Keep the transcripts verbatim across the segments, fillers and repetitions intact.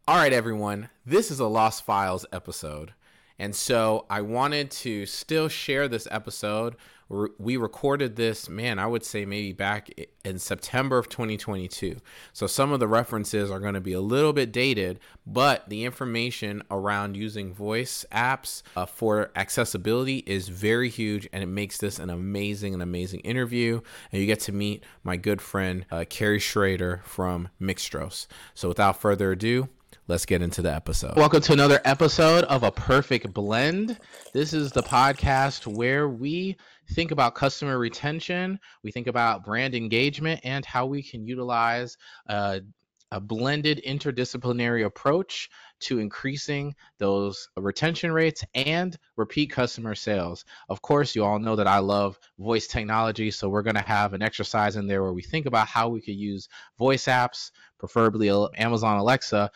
All right, everyone, this is a Lost Files episode. And so I wanted to still share this episode. We recorded this, man, I would say maybe back in September of twenty twenty-two. So some of the references are going to be a little bit dated, but the information around using voice apps uh, for accessibility is very huge, and it makes this an amazing, an amazing interview. And you get to meet my good friend, uh, Carrie Schrader from Mixtros. So without further ado, let's get into the episode. Welcome to another episode of A Perfect Blend. This is the podcast where we think about customer retention, we think about brand engagement, and how we can utilize uh, a blended interdisciplinary approach to increasing those retention rates and repeat customer sales. Of course, you all know that I love voice technology, so we're going to have an exercise in there where we think about how we could use voice apps, preferably Amazon Alexa,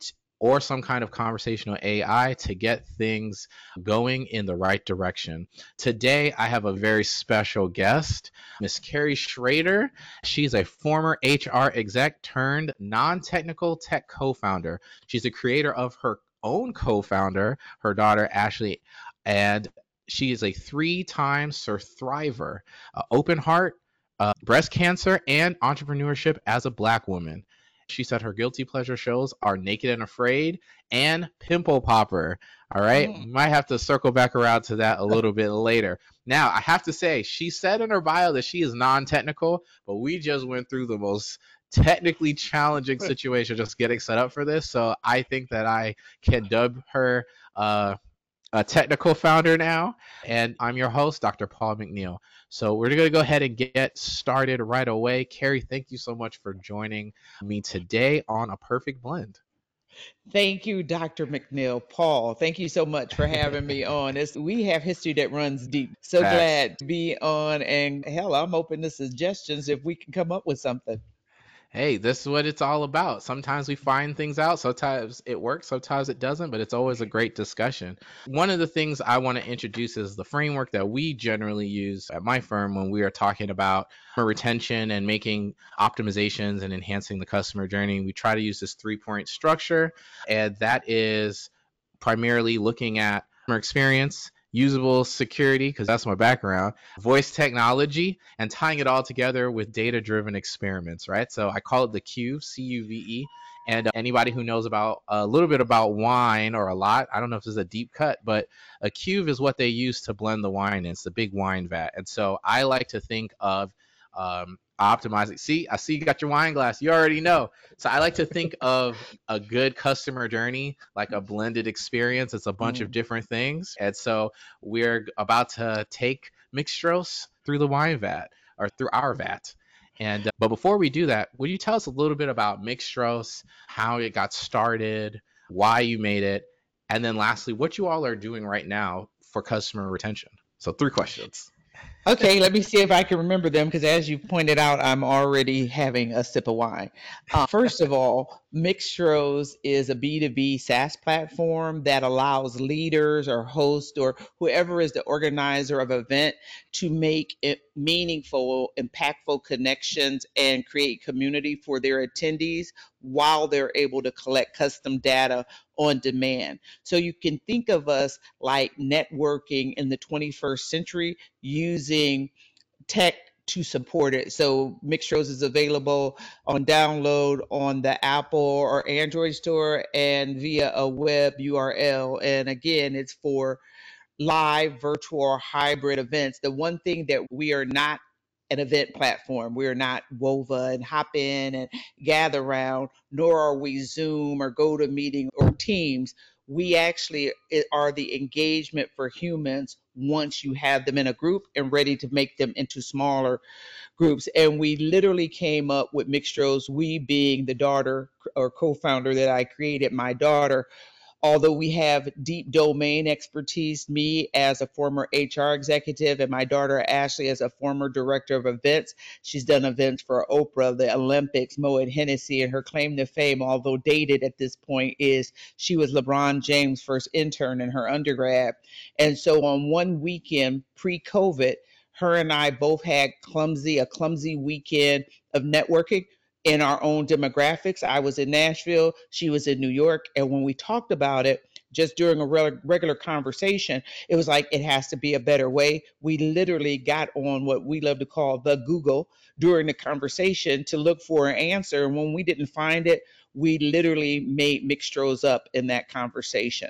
or some kind of conversational A I to get things going in the right direction. Today, I have a very special guest, Miss Carrie Schrader. She's a former H R exec turned non-technical tech co-founder. She's the creator of her own co-founder, her daughter, Ashley, and she is a three-time Surthriver, uh, open heart, uh, breast cancer, and entrepreneurship as a Black woman. She said her guilty pleasure shows are Naked and Afraid and Pimple Popper. All right. Mm. Might have to circle back around to that a little bit later. Now, I have to say, she said in her bio that she is non-technical, but we just went through the most technically challenging situation just getting set up for this. So I think that I can dub her uh, a technical founder now. And I'm your host, Doctor Paul McNeil. So we're going to go ahead and get started right away. Carrie, thank you so much for joining me today on A Perfect Blend. Thank you, Doctor McNeil. Paul, thank you so much for having me on. It's, we have history that runs deep. So Facts. Glad to be on. And hell, I'm open to suggestions if we can come up with something. Hey, this is what it's all about. Sometimes we find things out. Sometimes it works, sometimes it doesn't, but it's always a great discussion. One of the things I want to introduce is the framework that we generally use at my firm when we are talking about retention and making optimizations and enhancing the customer journey. We try to use this three-point structure, and that is primarily looking at customer experience, usable security, because that's my background, voice technology, and tying it all together with data-driven experiments, right? So I call it the CUVE, C U V E. And uh, anybody who knows about a little bit about wine or a lot, I don't know if this is a deep cut, but a CUVE is what they use to blend the wine in. It's the big wine vat. And so I like to think of um, optimizing. See, I see you got your wine glass. You already know. So I like to think of a good customer journey like a blended experience. It's a bunch mm. of different things. And so we're about to take Mixtros through the wine vat or through our vat. And uh, but before we do that, would you tell us a little bit about Mixtros, how it got started, why you made it, and then lastly, what you all are doing right now for customer retention? So three questions. Okay, let me see if I can remember them, because as you pointed out, I'm already having a sip of wine. Uh, first of all, Mixtros is a B two B SaaS platform that allows leaders or hosts or whoever is the organizer of an event to make it meaningful, impactful connections and create community for their attendees while they're able to collect custom data on demand. So you can think of us like networking in the twenty-first century using tech to support it. So Mixtros is available on download on the Apple or Android store and via a web U R L. And again, it's for live, virtual, or hybrid events. The one thing that we are not an event platform. We're not Wova and Hopin and Gather Round, nor are we Zoom or GoToMeeting or Teams. We actually are the engagement for humans once you have them in a group and ready to make them into smaller groups. And we literally came up with Mixtros, we being the daughter or co-founder that I created, my daughter. Although we have deep domain expertise, me as a former H R executive and my daughter Ashley as a former director of events. She's done events for Oprah, the Olympics, Moet Hennessy, and her claim to fame, although dated at this point, is she was LeBron James' first intern in her undergrad. And so on one weekend pre-COVID, her and I both had clumsy, a clumsy weekend of networking. in our own demographics. I was in Nashville, she was in New York. And when we talked about it, just during a re- regular conversation, it was like, it has to be a better way. We literally got on what we love to call the Google during the conversation to look for an answer. And when we didn't find it, we literally made Mixtros up in that conversation.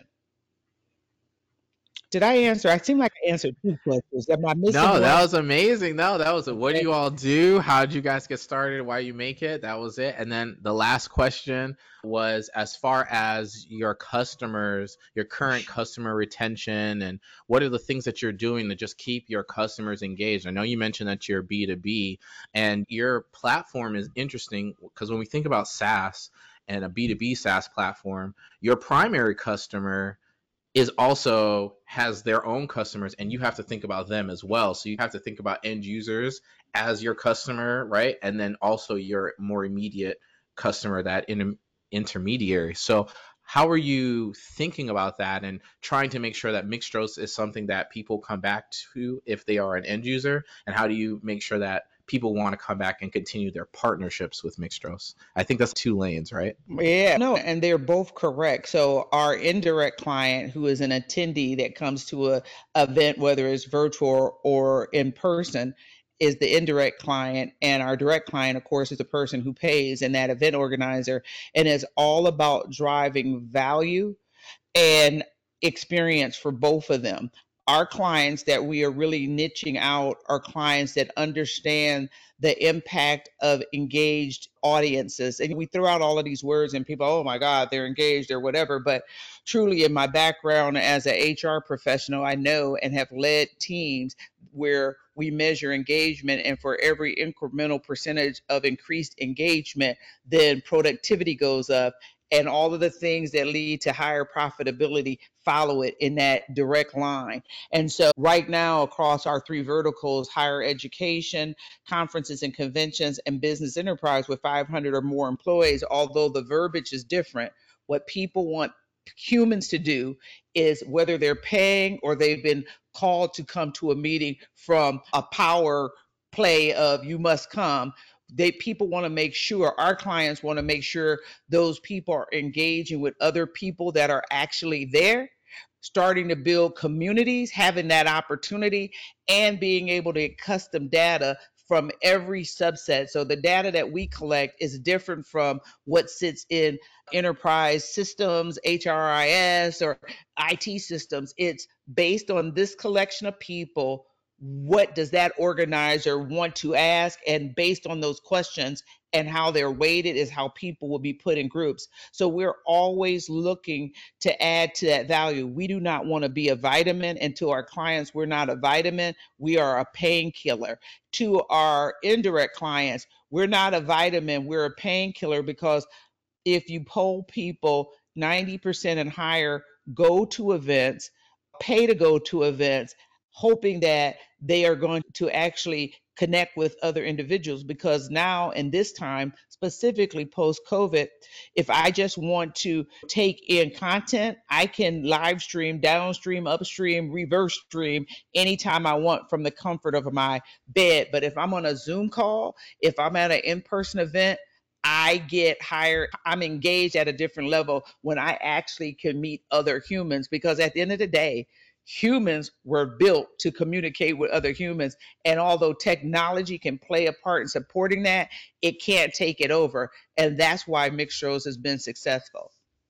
Did I answer? I seem like I answered two questions. Am I missing No, that one? was amazing. No, that was it. What do Okay. you all do? How did you guys get started? Why you make it? That was it. And then the last question was as far as your customers, your current customer retention, and what are the things that you're doing to just keep your customers engaged? I know you mentioned that you're B two B, and your platform is interesting because when we think about SaaS and a B two B SaaS platform, your primary customer is also has their own customers, and you have to think about them as well. So you have to think about end users as your customer, right? And then also your more immediate customer, that in, intermediary. So how are you thinking about that and trying to make sure that Mixtros is something that people come back to if they are an end user? And how do you make sure that people want to come back and continue their partnerships with Mixtros? I think that's two lanes, right? Yeah, no, and they're both correct. So our indirect client, who is an attendee that comes to a event, whether it's virtual or in person, is the indirect client, and our direct client, of course, is the person who pays and that event organizer, and it's all about driving value and experience for both of them. Our clients that we are really niching out are clients that understand the impact of engaged audiences. And we throw out all of these words and people, oh my God, they're engaged or whatever. But truly, in my background as an H R professional, I know and have led teams where we measure engagement, and for every incremental percentage of increased engagement, then productivity goes up, and all of the things that lead to higher profitability follow it in that direct line. And so right now across our three verticals, higher education, conferences and conventions, and business enterprise with five hundred or more employees, although the verbiage is different, what people want humans to do is, whether they're paying or they've been called to come to a meeting from a power play of you must come, they people want to make sure, our clients want to make sure those people are engaging with other people that are actually there, starting to build communities, having that opportunity, and being able to get custom data from every subset. So the data that we collect is different from what sits in enterprise systems, H R I S, or I T systems. It's based on this collection of people. What does that organizer want to ask? And based on those questions and how they're weighted is how people will be put in groups. So we're always looking to add to that value. We do not want to be a vitamin, and to our clients, we're not a vitamin, we are a painkiller. To our indirect clients, we're not a vitamin, we're a painkiller, because if you poll people, ninety percent and higher go to events, pay to go to events, hoping that they are going to actually connect with other individuals. Because now, in this time, specifically post COVID, if I just want to take in content, I can live stream, downstream, upstream, reverse stream anytime I want from the comfort of my bed. But if I'm on a Zoom call, if I'm at an in person event, I get higher, I'm engaged at a different level when I actually can meet other humans, because at the end of the day, humans were built to communicate with other humans. And although technology can play a part in supporting that, it can't take it over. And that's why Mixtros has been successful.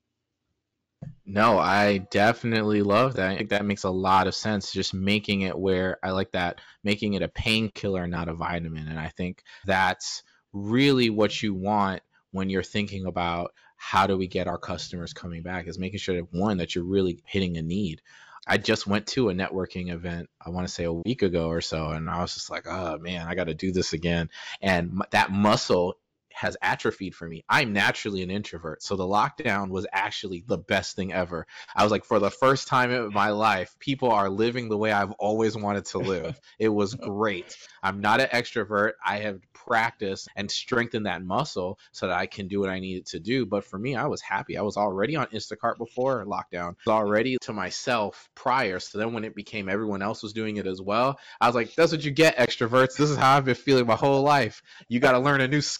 No, I definitely love that. I think that makes a lot of sense. Just making it where I like that, making it a painkiller, not a vitamin. And I think that's really what you want when you're thinking about how do we get our customers coming back, is making sure that, one, that you're really hitting a need. I just went to a networking event, I want to say a week ago or so, and I was just like, oh man, I got to do this again. And m- that muscle has atrophied for me. I'm naturally an introvert. So the lockdown was actually the best thing ever. I was like, for the first time in my life, people are living the way I've always wanted to live. It was great. I'm not an extrovert. I have practiced and strengthened that muscle so that I can do what I needed to do. But for me, I was happy. I was already on Instacart before lockdown. I was already to myself prior. So then when it became everyone else was doing it as well, I was like, that's what you get, extroverts. This is how I've been feeling my whole life. You got to learn a new skill.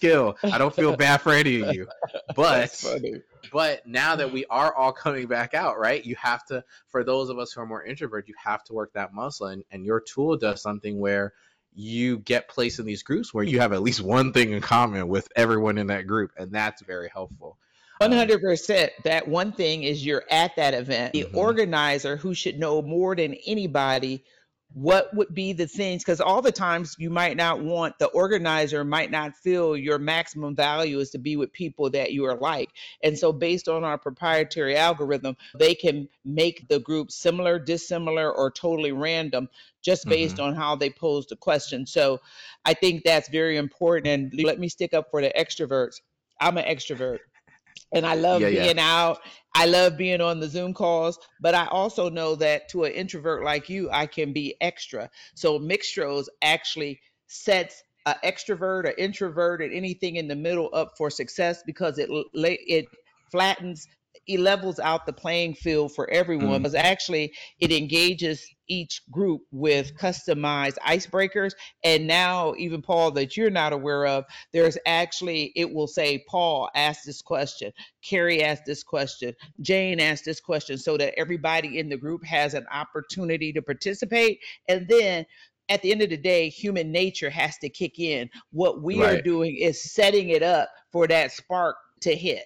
I don't feel bad for any of you. That's But funny. but now that we are all coming back out, right? You have to, for those of us who are more introvert, you have to work that muscle. And, and your tool does something where you get placed in these groups where you have at least one thing in common with everyone in that group. And that's very helpful. Um, one hundred percent. That one thing is you're at that event. The Mhm. organizer, who should know more than anybody what would be the things, because all the times you might not want, the organizer might not feel your maximum value is to be with people that you are like. And so based on our proprietary algorithm, they can make the group similar, dissimilar, or totally random just based Mhm. on how they pose the question. So I think that's very important. And let me stick up for the extroverts. I'm an extrovert. And I love Yeah, yeah. being out. I love being on the Zoom calls, but I also know that to an introvert like you, I can be extra. So Mixtros actually sets an extrovert, an introvert, and anything in the middle up for success because it la- it flattens, it levels out the playing field for everyone. Mm. Because actually, it engages each group with customized icebreakers. And now, even Paul, that you're not aware of, there's actually, it will say, Paul asked this question, Carrie asked this question, Jane asked this question, so that everybody in the group has an opportunity to participate. And then at the end of the day, human nature has to kick in. What we are Right. doing is setting it up for that spark to hit.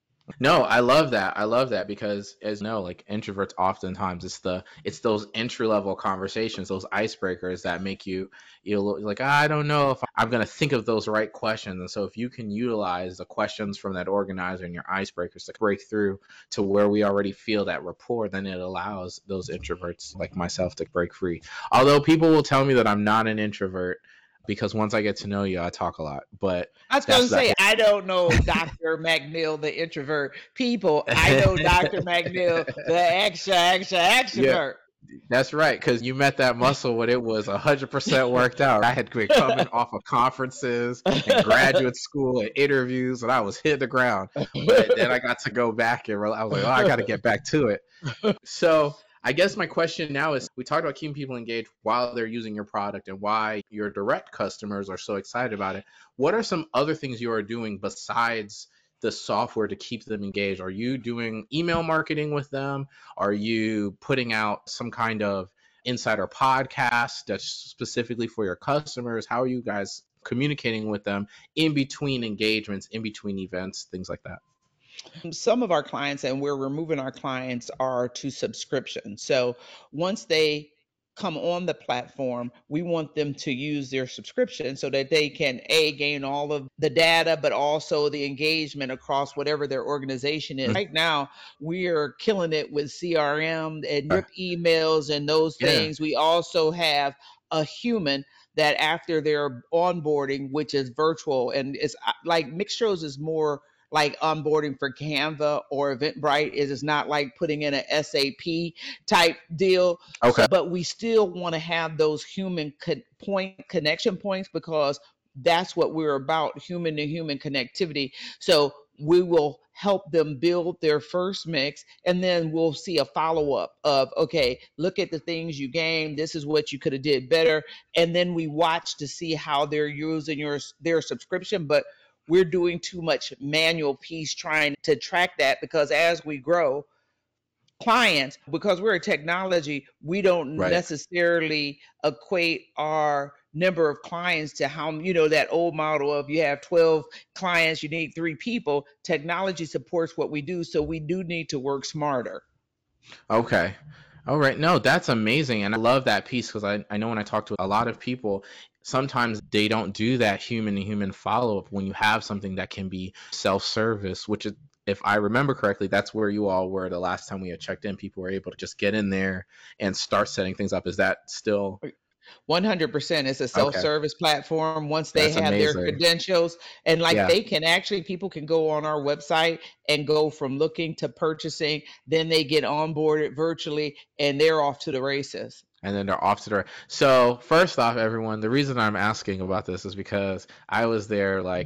No, I love that. I love that because, as you know, like introverts, oftentimes it's the it's those entry level conversations, those icebreakers that make you you look like, I don't know if I'm gonna think of those right questions. And so, if you can utilize the questions from that organizer and your icebreakers to break through to where we already feel that rapport, then it allows those introverts like myself to break free. Although people will tell me that I'm not an introvert because once I get to know you, I talk a lot. But I was going that's to say, that. I don't know Doctor McNeil, the introvert. People, I know Doctor McNeil, the extra, extra Yeah. extrovert. That's right, because you met that muscle when it was one hundred percent worked out. I had been coming off of conferences and graduate school and interviews, and I was hitting the ground. But then I got to go back and I was like, oh, I got to get back to it. So I guess my question now is, we talked about keeping people engaged while they're using your product and why your direct customers are so excited about it. What are some other things you are doing besides the software to keep them engaged? Are you doing email marketing with them? Are you putting out some kind of insider podcast that's specifically for your customers? How are you guys communicating with them in between engagements, in between events, things like that? Some of our clients, and we're removing our clients, are to subscription. So once they come on the platform, we want them to use their subscription so that they can a gain all of the data, but also the engagement across whatever their organization is. Mhm. Right now, we are killing it with C R M and drip emails and those Yeah. things. We also have a human that after their onboarding, which is virtual, and it's uh, like Mixtros is more like onboarding for Canva or Eventbrite. It is not like putting in an S A P type deal. Okay. So, but we still want to have those human co- point connection points because that's what we're about, human to human connectivity. So we will help them build their first mix, and then we'll see a follow-up of, okay, look at the things you gained, this is what you could have did better, and then we watch to see how they're using your their subscription. But we're doing too much manual piece trying to track that because as we grow clients, because we're a technology, we don't Right. necessarily equate our number of clients to how, you know, that old model of you have twelve clients, you need three people. Technology supports what we do, so we do need to work smarter. Okay. All right. No, that's amazing. And I love that piece because I, I know when I talk to a lot of people, sometimes they don't do that human to human follow up when you have something that can be self service, which is, if I remember correctly, that's where you all were the last time we had checked in. People were able to just get in there and start setting things up. Is that still? one hundred percent. It's a self-service platform. Once they That's have their amazing. credentials, and like Yeah. they can actually, people can go on our website and go from looking to purchasing, then they get onboarded virtually and they're off to the races. And then they're off to the. So first off, everyone, the reason I'm asking about this is because I was there like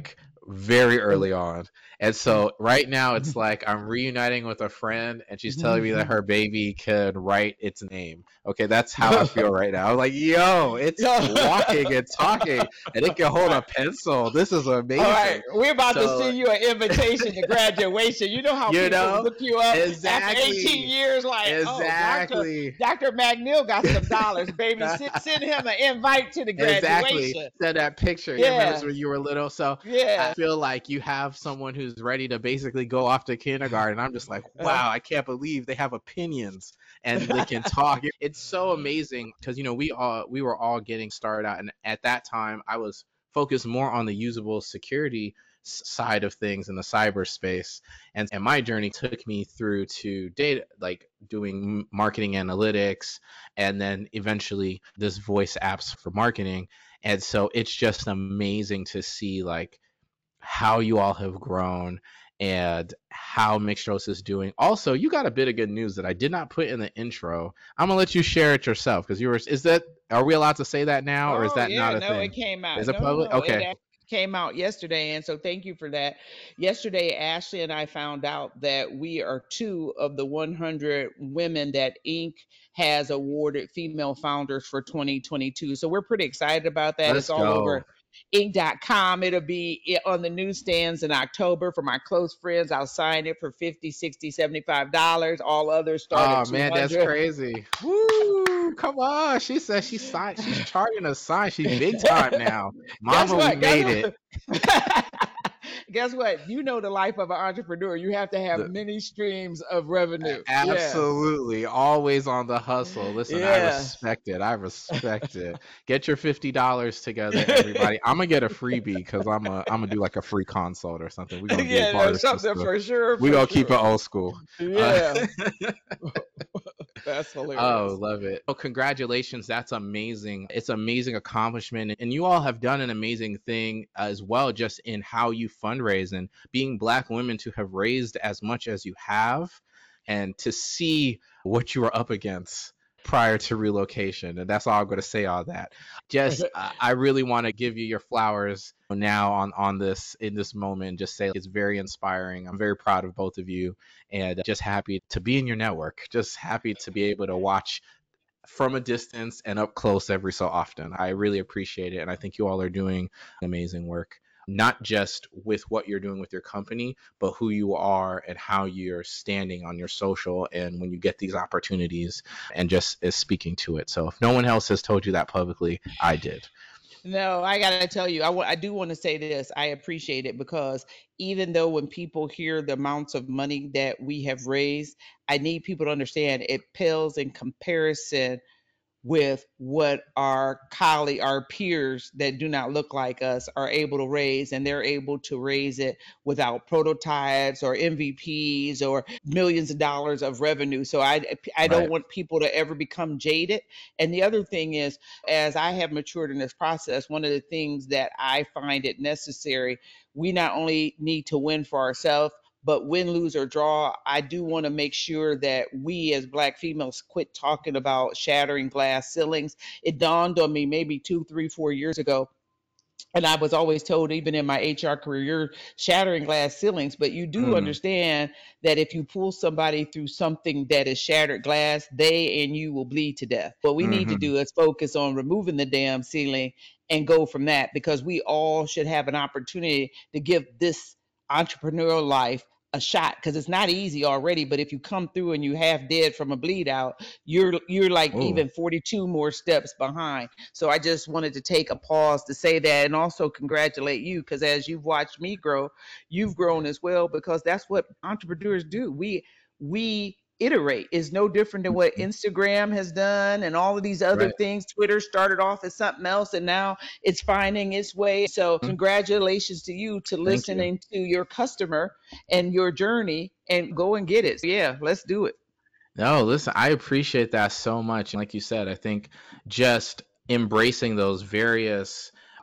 very early on. And so right now it's like I'm reuniting with a friend and she's telling me that her baby could write its name. Okay, that's how I feel right now. I'm like, yo, it's walking and talking and it can hold a pencil. This is amazing. All right, we're about So- to send you an invitation to graduation. You know how You people know? look you up Exactly. after eighteen years, like, Exactly. oh, Doctor Doctor McNeil got some dollars, baby. Send, send him an invite to the graduation. Exactly. Send that picture. Yeah. You remember when you were little? So Yeah. I feel like you have someone who's ready to basically go off to kindergarten. I'm just like, wow, I can't believe they have opinions and they can talk. It's so amazing because, you know, we all we were all getting started out, and at that time I was focused more on the usable security s- side of things in the cyberspace, and, and my journey took me through to data, like doing m- marketing analytics, and then eventually this voice apps for marketing. And so it's just amazing to see like how you all have grown and how Mixtros is doing. Also, you got a bit of good news that I did not put in the intro. I'm gonna let you share it yourself because you were. Is that are we allowed to say that now, or is Oh, that yeah, not a no, thing? it came out. Is it No, public? no, Okay. it actually came out yesterday, and so thank you for that. Yesterday, Ashley and I found out that we are two of the one hundred women that Inc has awarded female founders for twenty twenty-two. So we're pretty excited about that. Let's It's all go. over inc dot com. It'll be i- on the newsstands in October. For my close friends, I'll sign it for fifty, sixty, seventy-five dollars. All others start Oh at man, that's two hundred. crazy. Woo! Come on. She said she signed. She's charging a sign. She's big time now. Guess Mama, we what? Guess made it. what? Guess what? You know the life of an entrepreneur. You have to have The- many streams of revenue. Yeah. Absolutely. Always on the hustle. Listen, I Yeah. respect it. I respect it. Get your fifty dollars together, everybody. I'm gonna get a freebie because I'm a I'm gonna do like a free consult or something. We're gonna Yeah, do no, barter something system. for sure. We for gonna keep it sure. old school. Yeah, that's hilarious. Oh, love it. Oh, congratulations. That's amazing. It's amazing accomplishment. And you all have done an amazing thing as well, just in how you fundraise and being Black women to have raised as much as you have and to see what you were up against prior to relocation. And that's all I'm going to say on that. Just, uh, I really want to give you your flowers now on, on this, in this moment, just say it's very inspiring. I'm very proud of both of you and just happy to be in your network. Just happy to be able to watch from a distance and up close every so often. I really appreciate it. And I think you all are doing amazing work, not just with what you're doing with your company, but who you are and how you're standing on your social and when you get these opportunities and just is speaking to it. So if no one else has told you that publicly, I did. No, I gotta tell you, I wa- I do want to say this. I appreciate it because even though when people hear the amounts of money that we have raised, I need people to understand it pales in comparison with what our colleague, our peers that do not look like us are able to raise, and they're able to raise it without prototypes or M V Ps or millions of dollars of revenue. So I I don't Right. want people to ever become jaded. And the other thing is, as I have matured in this process, one of the things that I find it necessary, we not only need to win for ourselves, but win, lose, or draw, I do want to make sure that we as Black females quit talking about shattering glass ceilings. It dawned on me maybe two, three, four years ago. And I was always told, even in my H R career, you're shattering glass ceilings, but you do Mm. understand that if you pull somebody through something that is shattered glass, they and you will bleed to death. What we need to Mhm. do is focus on removing the damn ceiling and go from that, because we all should have an opportunity to give this entrepreneurial life a shot, because it's not easy already. But if you come through and you half dead from a bleed out, you're you're like Ooh. even forty-two more steps behind. So I just wanted to take a pause to say that, and also congratulate you, because as you've watched me grow, you've grown as well, because that's what entrepreneurs do. We we iterate. Is no different than what Instagram has done and all of these other Right. things. Twitter started off as something else and now it's finding its way. So congratulations to you to Thank you. listening to your customer and your journey, and go and get it. So yeah, let's do it. No, listen, I appreciate that so much. And like you said, I think just embracing those various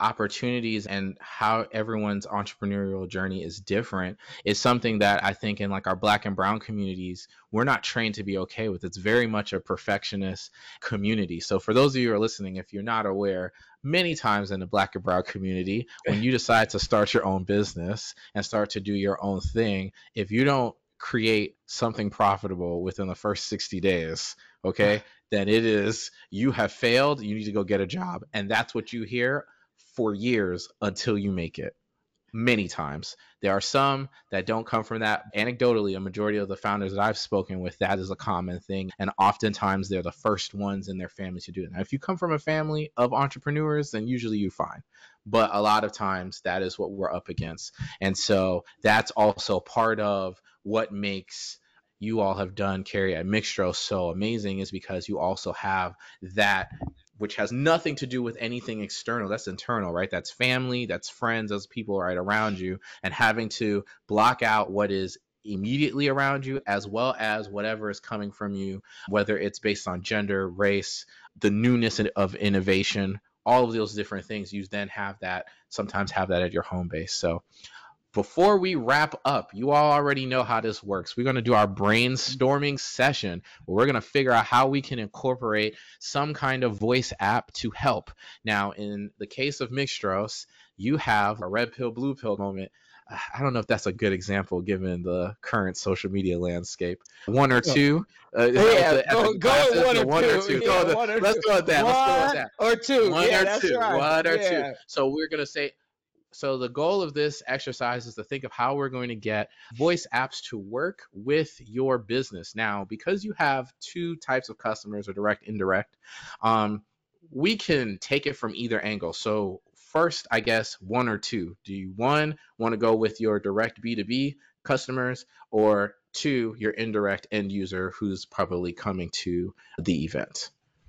opportunities and how everyone's entrepreneurial journey is different is something that I think in like our Black and brown communities, we're not trained to be okay with. It's very much a perfectionist community. So for those of you who are listening, if you're not aware, many times in the Black and brown community, when you decide to start your own business and start to do your own thing, if you don't create something profitable within the first sixty days, okay, then it is, you have failed, you need to go get a job. And that's what you hear for years until you make it. Many times. There are some that don't come from that. Anecdotally, a majority of the founders that I've spoken with, that is a common thing. And oftentimes they're the first ones in their family to do it. Now, if you come from a family of entrepreneurs, then usually you're fine. But a lot of times that is what we're up against. And so that's also part of what makes you all have done, Carrie, at Mixtro so amazing, is because you also have that, which has nothing to do with anything external. That's internal, right? That's family, that's friends, those people right around you, and having to block out what is immediately around you, as well as whatever is coming from you, whether it's based on gender, race, the newness of innovation, all of those different things. You then have that, sometimes have that at your home base. So before we wrap up, you all already know how this works. We're going to do our brainstorming session where we're going to figure out how we can incorporate some kind of voice app to help. Now, in the case of Mixtros, you have a red pill, blue pill moment. I don't know if that's a good example given the current social media landscape. One or two. Uh, yeah, the, go, the go classes, one, or one or two. Yeah, Go the, one or let's two. go with that. One let's go with that. Or two. One yeah, or that's two. Right. One or yeah. two. So we're going to say, so the goal of this exercise is to think of how we're going to get voice apps to work with your business. Now, because you have two types of customers, or direct, indirect, um, we can take it from either angle. So first, I guess, one or two. Do you, one, want to go with your direct B two B customers, or two, your indirect end user who's probably coming to the event?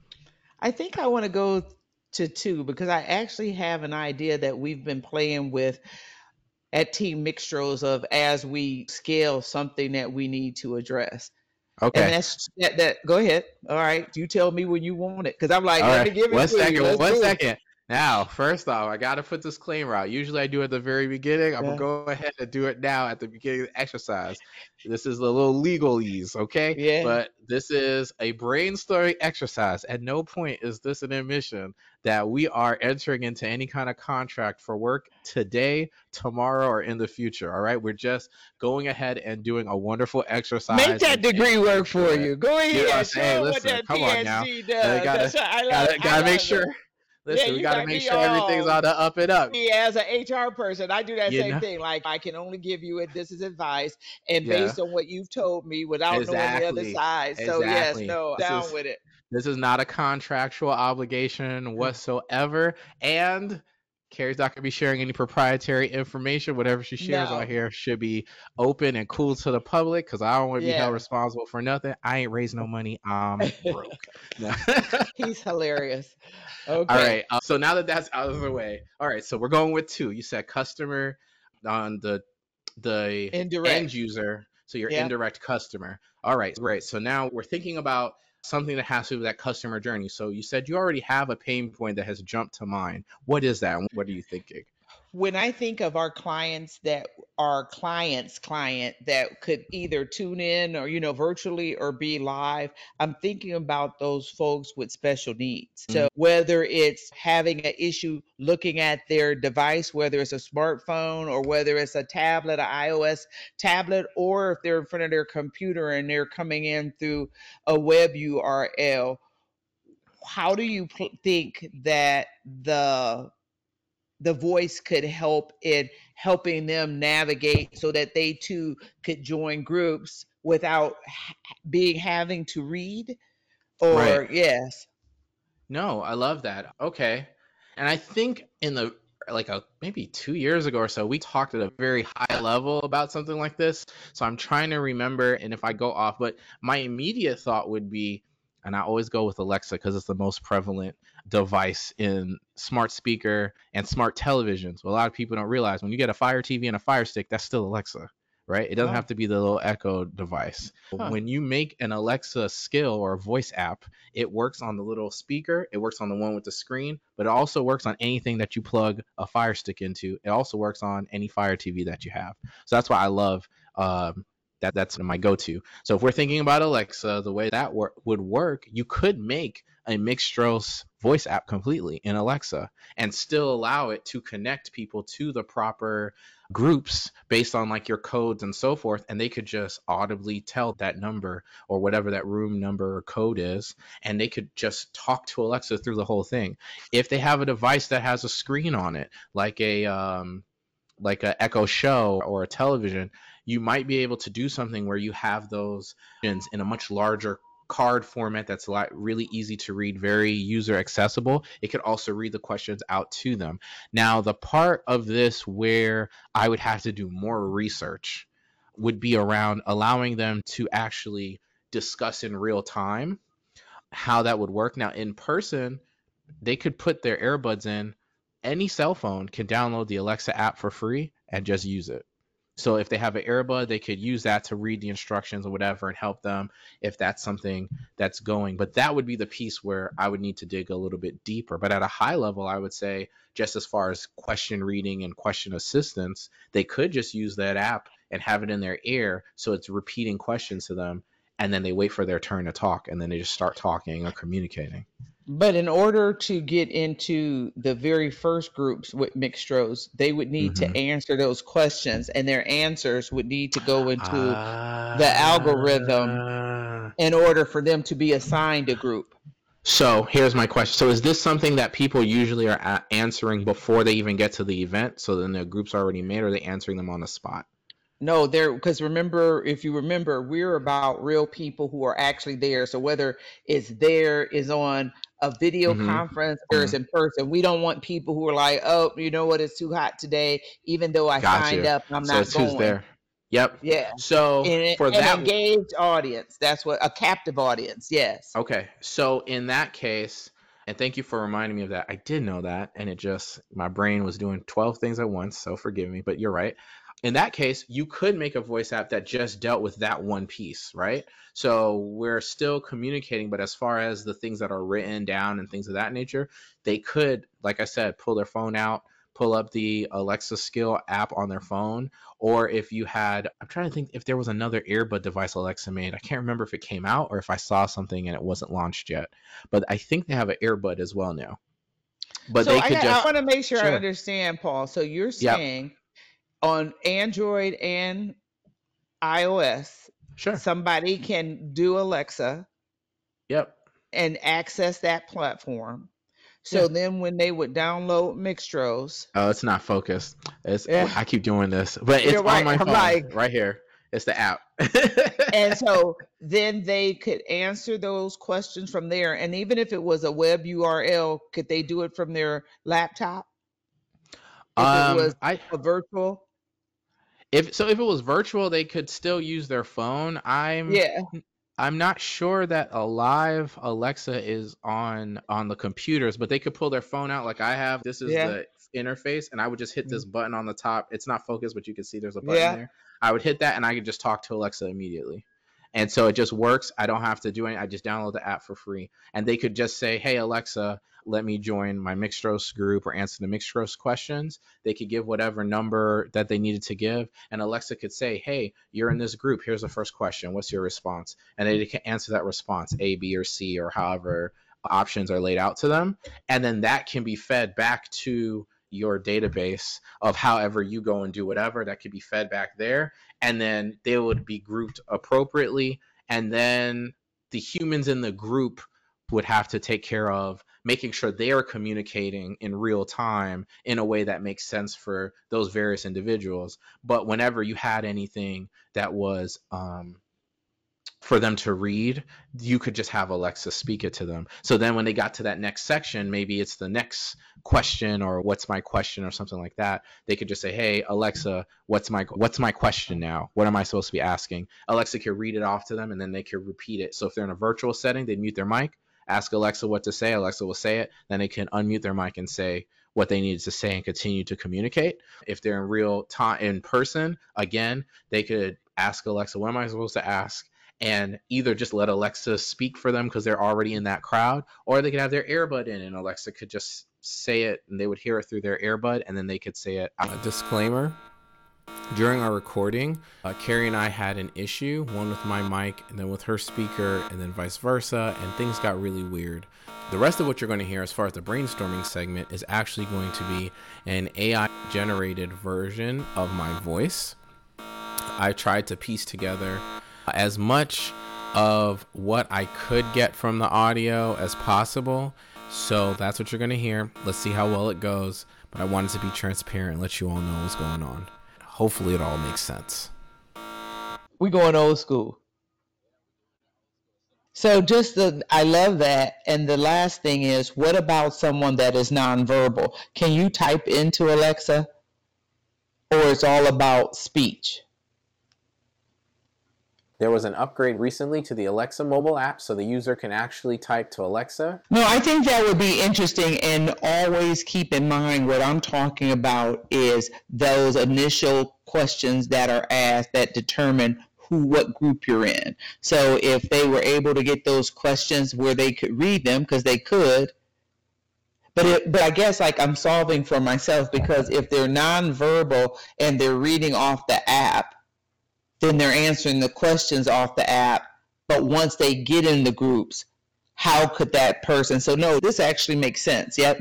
I think I want to go to two because I actually have an idea that we've been playing with at Team Mixtros of as we scale something that we need to address. Okay. And that's that, that. Go ahead. All right. You tell me when you want it, because I'm like, All let right. me give it One to second. you. Let's One do second. It. Now, first off, I got to put this disclaimer out. Usually I do it at the very beginning. I'm Yeah. going to go ahead and do it now at the beginning of the exercise. This is a little legalese, okay? Yeah. But this is a brainstorming exercise. At no point is this an admission that we are entering into any kind of contract for work today, tomorrow, or in the future, all right? We're just going ahead and doing a wonderful exercise. Make that and, degree and work for you. Go ahead. You know what I'm Show saying? what Listen, that come P on H now. D Uh, does. gotta, That's what I love. gotta, I gotta make love sure. it. Listen, Yeah, we you got to got make me sure everything's all. on the up and up. Me as an H R person, I do that You same know? thing. Like, I can only give you it. This is advice, and Yeah, based on what you've told me, without knowing the other exactly. side. So yes, Exactly. no, This down is with it. this is not a contractual obligation whatsoever. And Carrie's not gonna be sharing any proprietary information. Whatever she shares No. on here should be open and cool to the public, because I don't want to be held Yeah. responsible for nothing. I ain't raised no money. I'm broke. No. He's hilarious. All Okay. right. Uh, so now that that's out of the way, all right. So we're going with two. You said customer on the the Indirect. end user, so your Yeah. indirect customer. All right, great. So now we're thinking about something that has to do with that customer journey. So you said you already have a pain point that has jumped to mind. What is that? What are you thinking? When I think of our clients that our clients client that could either tune in or, you know, virtually or be live, I'm thinking about those folks with special needs. So whether it's having an issue looking at their device, whether it's a smartphone or whether it's a tablet, an iOS tablet, or if they're in front of their computer and they're coming in through a web U R L, how do you pl- think that the the voice could help in helping them navigate so that they too could join groups without ha- being having to read? Or Right. yes. No, I love that. Okay. And I think in the like a maybe two years ago or so, we talked at a very high level about something like this. So I'm trying to remember, and if I go off, but my immediate thought would be, and I always go with Alexa because it's the most prevalent device in smart speaker and smart televisions. Well, a lot of people don't realize when you get a Fire T V and a Fire Stick, that's still Alexa, right? It doesn't Oh, have to be the little Echo device. huh. When you make an Alexa skill or a voice app, it works on the little speaker, it works on the one with the screen, but it also works on anything that you plug a Fire Stick into. It also works on any Fire T V that you have. So that's why I love um, that. That's my go-to. So if we're thinking about Alexa, the way that wor- would work, you could make a Mixtros voice app completely in Alexa and still allow it to connect people to the proper groups based on like your codes and so forth, and they could just audibly tell that number or whatever that room number or code is, and they could just talk to Alexa through the whole thing. If they have a device that has a screen on it, like a um like a Echo Show or a television, you might be able to do something where you have those in a much larger card format that's a lot really easy to read, very user accessible. It could also read the questions out to them. Now, the part of this where I would have to do more research would be around allowing them to actually discuss in real time how that would work. Now, in person, they could put their earbuds in. Any cell phone can download the Alexa app for free and just use it. So if they have an earbud, they could use that to read the instructions or whatever and help them if that's something that's going. But that would be the piece where I would need to dig a little bit deeper. But at a high level, I would say just as far as question reading and question assistance, they could just use that app and have it in their ear so it's repeating questions to them. And then they wait for their turn to talk, and then they just start talking or communicating. But in order to get into the very first groups with Mixtros, they would need Mm-hmm. to answer those questions, and their answers would need to go into Uh, the algorithm in order for them to be assigned a group. So here's my question. So is this something that people usually are a- answering before they even get to the event? So then the group's already made, or are they answering them on the spot? No, there, because remember, if you remember, we're about real people who are actually there. So whether it's there, is on a video Mm-hmm. conference, or it's Mm-hmm. in person, we don't want people who are like, oh, you know what, it's too hot today, even though I Got signed you. up, I'm So not it's who's going. there. Yep. Yeah. So And for an that, engaged audience. That's what a captive audience. Yes. okay. So in that case, and thank you for reminding me of that. I did know that, and it just my brain was doing twelve things at once. So forgive me, but you're right. In that case, you could make a voice app that just dealt with that one piece, right? So we're still communicating, but as far as the things that are written down and things of that nature, they could, like I said, pull their phone out, pull up the Alexa skill app on their phone. Or if you had, I'm trying to think if there was another earbud device Alexa made. I can't remember if it came out or if I saw something and it wasn't launched yet. But I think they have an earbud as well now. But So they I could got, I just, want to make sure I sure, understand, Paul. So you're yep, saying on Android and iOS, sure, somebody can do Alexa yep, and access that platform. yeah. So then when they would download Mixtros, Oh, it's not focused. It's yeah, I keep doing this, but it's you're on right. my I'm phone like, right here. It's the app. and so then they could answer those questions from there. And even if it was a web U R L, could they do it from their laptop if it was um, I a virtual? if so if it was virtual, they could still use their phone. I'm Yeah, I'm not sure that a live Alexa is on on the computers, but they could pull their phone out like I have. This is yeah, the interface, and I would just hit mm, this button on the top. It's not focused, but you can see there's a button yeah. there. I would hit that, and I could just talk to Alexa immediately. And so it just works. I don't have to do anything. I just download the app for free, and they could just say, "Hey Alexa, let me join my Mixtros group or answer the Mixtros questions." They could give whatever number that they needed to give, and Alexa could say, "Hey, you're in this group. Here's the first question. What's your response?" And they can answer that response, A, B, or C, or however options are laid out to them. And then that can be fed back to your database of however you go and do whatever. That could be fed back there. And then they would be grouped appropriately. And then the humans in the group would have to take care of making sure they are communicating in real time in a way that makes sense for those various individuals. But whenever you had anything that was um, for them to read, you could just have Alexa speak it to them. So then when they got to that next section, maybe it's the next question or what's my question or something like that, they could just say, "Hey Alexa, what's my what's my question now? What am I supposed to be asking?" Alexa could read it off to them, and then they could repeat it. So if they're in a virtual setting, they'd mute their mic, ask Alexa what to say. Alexa will say it. Then they can unmute their mic and say what they needed to say and continue to communicate. If they're in real time, in person, again, they could ask Alexa, what am I supposed to ask? And either just let Alexa speak for them because they're already in that crowd, or they could have their earbud in and Alexa could just say it and they would hear it through their earbud and then they could say it. A disclaimer. During our recording, uh, Carrie and I had an issue, one with my mic and then with her speaker and then vice versa, and things got really weird. The rest of what you're going to hear as far as the brainstorming segment is actually going to be an A I generated version of my voice. I tried to piece together as much of what I could get from the audio as possible. So that's what you're going to hear. Let's see how well it goes. But I wanted to be transparent and let you all know what's going on. Hopefully it all makes sense. We going old school. So just the, I love that. And the last thing is, what about someone that is nonverbal? Can you type into Alexa, or it's all about speech? There was an upgrade recently to the Alexa mobile app so the user can actually type to Alexa. No, I think that would be interesting, and always keep in mind what I'm talking about is those initial questions that are asked that determine who, what group you're in. So if they were able to get those questions where they could read them, because they could, but it, but I guess like I'm solving for myself, because if they're nonverbal and they're reading off the app, then they're answering the questions off the app. But once they get in the groups, how could that person? So no, this actually makes sense. Yep.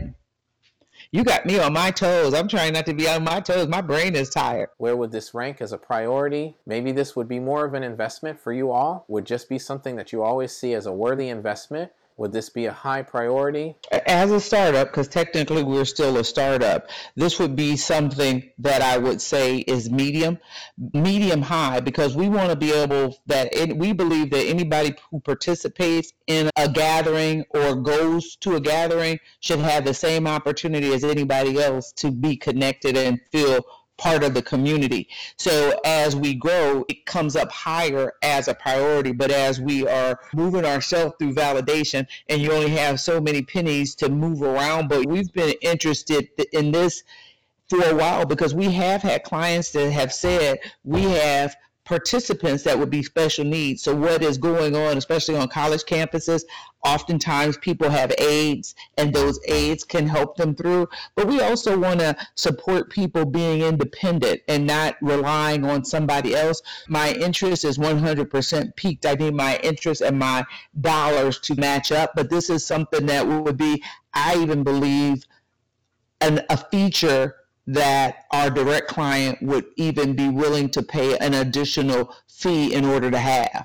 You got me on my toes. I'm trying not to be on my toes. My brain is tired. Where would this rank as a priority? Maybe this would be more of an investment for you all. Would just be something that you always see as a worthy investment. Would this be a high priority? As a startup, because technically we're still a startup, this would be something that I would say is medium, medium high, because we want to be able that it, we believe that anybody who participates in a gathering or goes to a gathering should have the same opportunity as anybody else to be connected and feel part of the community. So as we grow, it comes up higher as a priority. But as we are moving ourselves through validation, and you only have so many pennies to move around, but we've been interested in this for a while because we have had clients that have said we have participants that would be special needs. So what is going on, especially on college campuses, oftentimes people have aides and those aides can help them through. But we also want to support people being independent and not relying on somebody else. My interest is one hundred percent peaked. I need my interest and my dollars to match up. But this is something that would be, I even believe, an, a feature that our direct client would even be willing to pay an additional fee in order to have.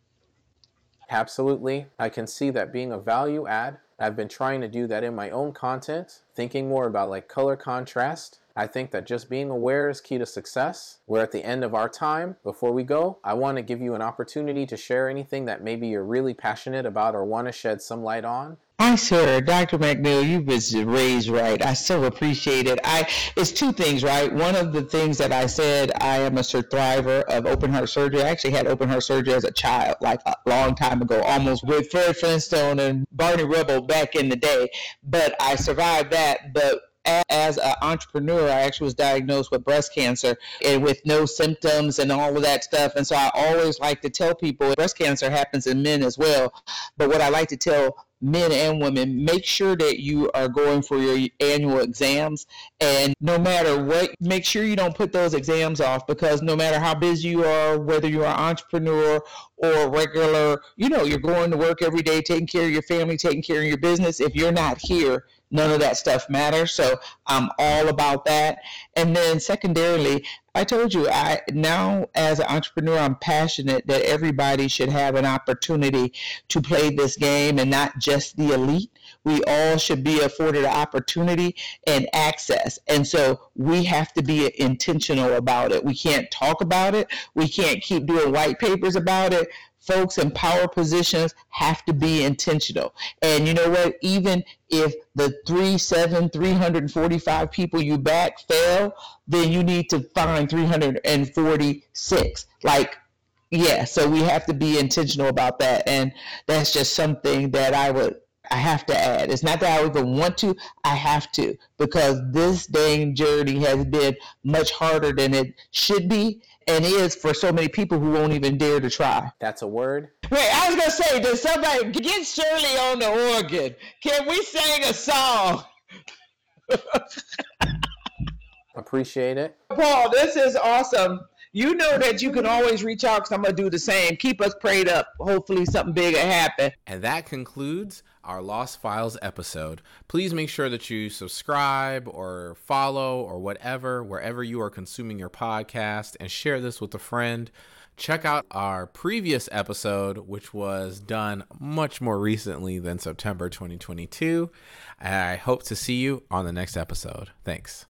Absolutely. I can see that being a value add. I've been trying to do that in my own content, thinking more about like color contrast. I think that just being aware is key to success. We're at the end of our time. Before we go, I want to give you an opportunity to share anything that maybe you're really passionate about or want to shed some light on. Hi, sir. Doctor McNeil, you've been raised right. I so appreciate it. I It's two things, right? One of the things that I said, I am a survivor of open heart surgery. I actually had open heart surgery as a child, like a long time ago, almost with Fred Flintstone and Barney Rubble back in the day. But I survived that. But as an entrepreneur, I actually was diagnosed with breast cancer and with no symptoms and all of that stuff. And so I always like to tell people breast cancer happens in men as well. But what I like to tell men and women, make sure that you are going for your annual exams, and no matter what, make sure you don't put those exams off, because no matter how busy you are, whether you're an entrepreneur or regular, you know, you're going to work every day, taking care of your family, taking care of your business, if you're not here, none of that stuff matters. So I'm all about that. And then secondarily, I told you, I now as an entrepreneur, I'm passionate that everybody should have an opportunity to play this game, and not just the elite. We all should be afforded an opportunity and access. And so we have to be intentional about it. We can't talk about it. We can't keep doing white papers about it. Folks in power positions have to be intentional. And you know what? Even if the three, seven, three hundred forty-five people you back fail, then you need to find three hundred forty-six. Like, yeah, so we have to be intentional about that. And that's just something that I would I have to add. It's not that I even want to, I have to, because this dang journey has been much harder than it should be and is for so many people who won't even dare to try. That's a word. Wait, I was going to say, does somebody get Shirley on the organ? Can we sing a song? Appreciate it. Paul, this is awesome. You know that you can always reach out because I'm going to do the same. Keep us prayed up. Hopefully something big will happen. And that concludes our Lost Files episode. Please make sure that you subscribe or follow or whatever, wherever you are consuming your podcast, and share this with a friend. Check out our previous episode, which was done much more recently than September twenty twenty-two. I hope to see you on the next episode. Thanks.